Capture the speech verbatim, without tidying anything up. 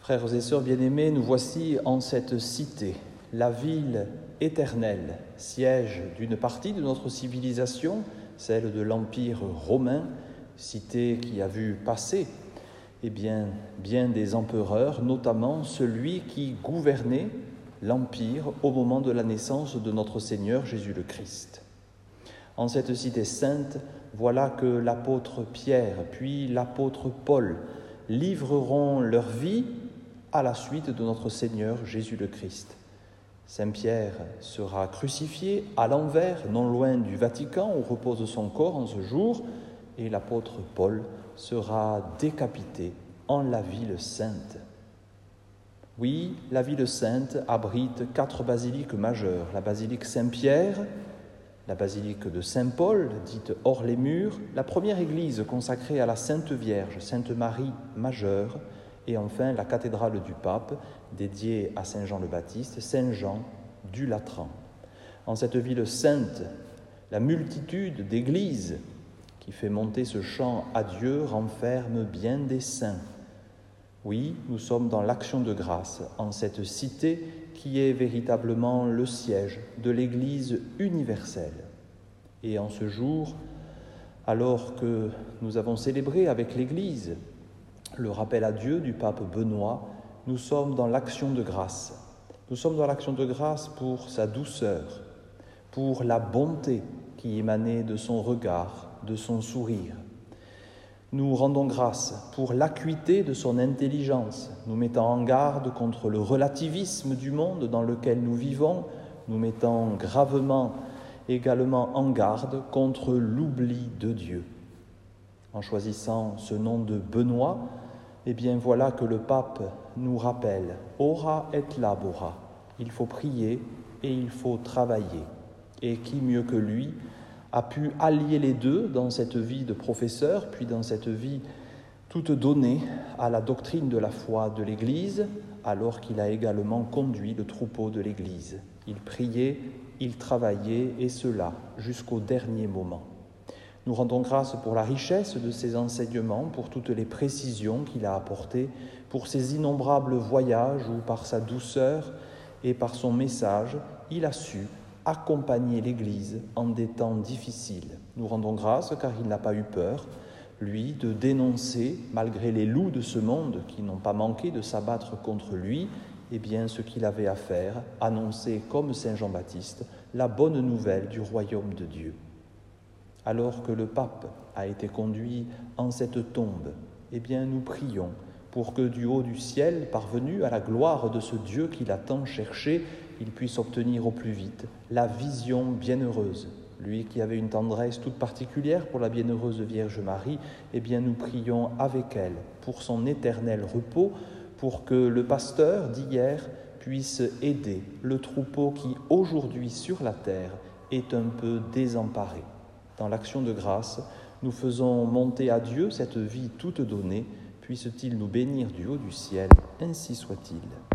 Frères et sœurs bien-aimés, nous voici en cette cité, la ville éternelle, siège d'une partie de notre civilisation, celle de l'Empire romain, cité qui a vu passer eh bien, bien des empereurs, notamment celui qui gouvernait l'Empire au moment de la naissance de notre Seigneur Jésus le Christ. En cette cité sainte, voilà que l'apôtre Pierre puis l'apôtre Paul livreront leur vie à la suite de notre Seigneur Jésus le Christ. Saint Pierre sera crucifié à l'envers, non loin du Vatican, où repose son corps en ce jour, et l'apôtre Paul sera décapité en la ville sainte. Oui, la ville sainte abrite quatre basiliques majeures. La basilique Saint-Pierre, la basilique de Saint-Paul, dite hors les murs, la première église consacrée à la Sainte Vierge, Sainte Marie majeure, et enfin la cathédrale du Pape, dédiée à Saint Jean le Baptiste, Saint Jean du Latran. En cette ville sainte, la multitude d'églises qui fait monter ce chant à Dieu renferme bien des saints. Oui, nous sommes dans l'action de grâce, en cette cité qui est véritablement le siège de l'Église universelle. Et en ce jour, alors que nous avons célébré avec l'Église le rappel à Dieu du pape Benoît, nous sommes dans l'action de grâce. Nous sommes dans l'action de grâce pour sa douceur, pour la bonté qui émanait de son regard, de son sourire. Nous rendons grâce pour l'acuité de son intelligence, nous mettant en garde contre le relativisme du monde dans lequel nous vivons, nous mettant gravement également en garde contre l'oubli de Dieu. En choisissant ce nom de Benoît, eh bien voilà que le pape nous rappelle « Ora et labora ». Il faut prier et il faut travailler. Et qui mieux que lui a pu allier les deux dans cette vie de professeur, puis dans cette vie toute donnée à la doctrine de la foi de l'Église, alors qu'il a également conduit le troupeau de l'Église. Il priait, il travaillait, et cela jusqu'au dernier moment. Nous rendons grâce pour la richesse de ses enseignements, pour toutes les précisions qu'il a apportées, pour ses innombrables voyages où, par sa douceur et par son message, il a su accompagner l'Église en des temps difficiles. Nous rendons grâce car il n'a pas eu peur, lui, de dénoncer, malgré les loups de ce monde qui n'ont pas manqué de s'abattre contre lui, eh bien, ce qu'il avait à faire, annoncer comme Saint Jean-Baptiste la bonne nouvelle du royaume de Dieu. Alors que le pape a été conduit en cette tombe, eh bien, nous prions pour que du haut du ciel, parvenu à la gloire de ce Dieu qu'il a tant cherché, il puisse obtenir au plus vite la vision bienheureuse. Lui qui avait une tendresse toute particulière pour la bienheureuse Vierge Marie, eh bien, nous prions avec elle pour son éternel repos, pour que le pasteur d'hier puisse aider le troupeau qui, aujourd'hui sur la terre, est un peu désemparé. Dans l'action de grâce, nous faisons monter à Dieu cette vie toute donnée. Puisse-t-il nous bénir du haut du ciel, ainsi soit-il.